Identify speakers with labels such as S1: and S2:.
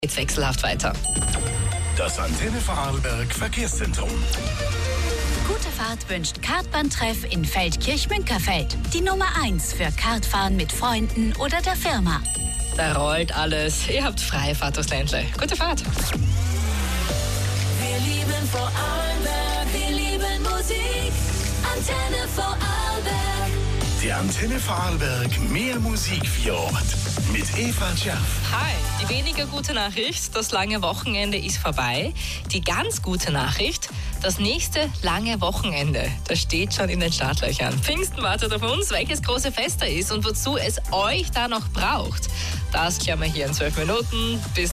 S1: Jetzt wechselhaft weiter.
S2: Das Antenne Vorarlberg Verkehrszentrum.
S3: Gute Fahrt wünscht Kartbahntreff in Feldkirch-Münkerfeld. Die Nummer 1 für Kartfahren mit Freunden oder der Firma.
S1: Da rollt alles. Ihr habt freie Fahrt durchs Ländle. Gute Fahrt.
S4: Wir lieben Vorarlberg, wir lieben Musik. Antenne Vorarlberg.
S2: Die Antenne Vorarlberg mehr Musik für Ort. Mit Eva Schaff.
S1: Hi, die weniger gute Nachricht, das lange Wochenende ist vorbei. Die ganz gute Nachricht, das nächste lange Wochenende, das steht schon in den Startlöchern. Pfingsten wartet auf uns, welches große Fest da ist und wozu es euch da noch braucht. Das klären wir hier in 12 Minuten. Bis